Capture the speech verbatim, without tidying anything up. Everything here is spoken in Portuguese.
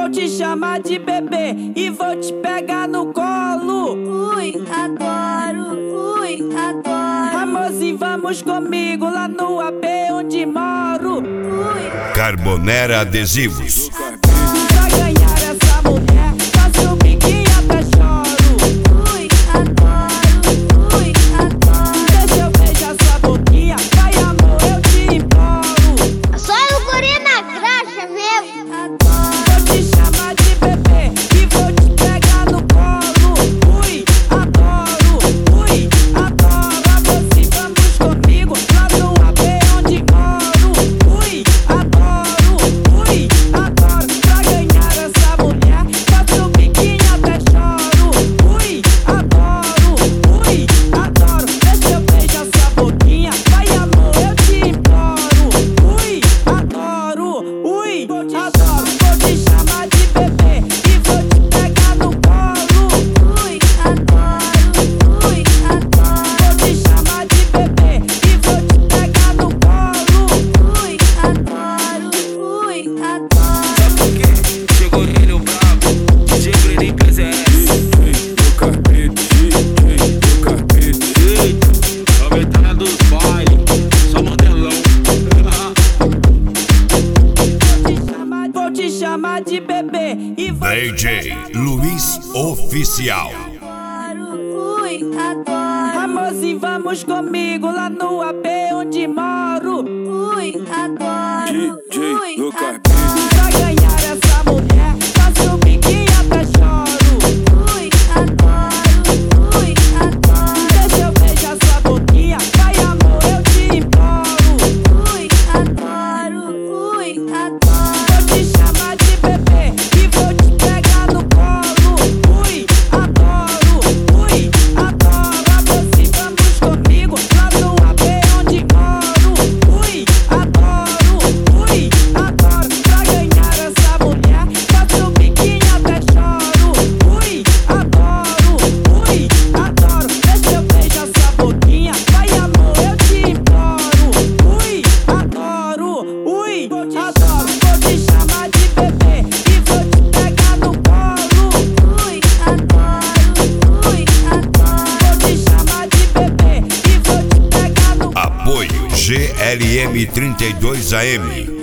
Vou te chamar de bebê e vou te pegar no colo. Ui, adoro, ui, adoro. Amorzinho, vamos comigo lá no A B onde moro. Ui. Carbonera Adesivos. Pra ganhar essa mulher, faço o biquinho até choro. Ui, adoro, ui, adoro. Deixa eu beijar sua boquinha, vai amor, eu te imploro. Só o guri na graxa mesmo. Vou te chamar de bebê e vou te pegar no colo. Ui, adoro, ui, adoro. Amorzinho, vamos comigo lá no A B onde moro. Ui, adoro, ui, adoro. Pra ganhar essa mulher, faço o biquinho até choro. Ui, adoro, ui, adoro. Deixa eu beijar sua boquinha, vai amor, eu te imploro. Ui, adoro, ui, adoro. Vou te chamar de bebê e vou te pegar no colo. Ui, adoro, ui, adoro. Vou te chamar de bebê e vou te pegar no colo. Ui, adoro, ui, adoro. Sabe por quê? Chegou ele o brabo, D J Breninho P Z S. Do carpete, D J do carpete. Eita, a metade dos bailes, só modelão. Vou te chamar, vou te chamar de bebê e vou D J Luiz Oficial. Adoro, ui, adoro. Amorzinho, vamos comigo lá no A B onde moro. Ui, adoro, D J ui, do adoro. carpete. Pra ganhar essa mulher, faço o biquinho até choro. Ui, adoro, ui, adoro. Deixa eu beijar sua boquinha, vai amor, eu te imploro. Ui, adoro, ui, adoro. Vou te chamar de bebê e vou te pegar no colo. Ui, adoro, ui, adoro. Amorzinho, vamos comigo lá no A B onde moro. Ui, adoro, ui, adoro. Pra ganhar essa mulher, faço o biquinho até choro. Ui, adoro, ui, adoro. Deixa eu beijar sua boquinha, vai amor, eu te imploro. Ui, adoro, ui, adoro. Vou te chamar de bebê e vou te pegar no colo. Ui, adoro, ui, adoro. Vou te chamar de bebê e vou te pegar no colo. Apoio G L M trinta e dois A M.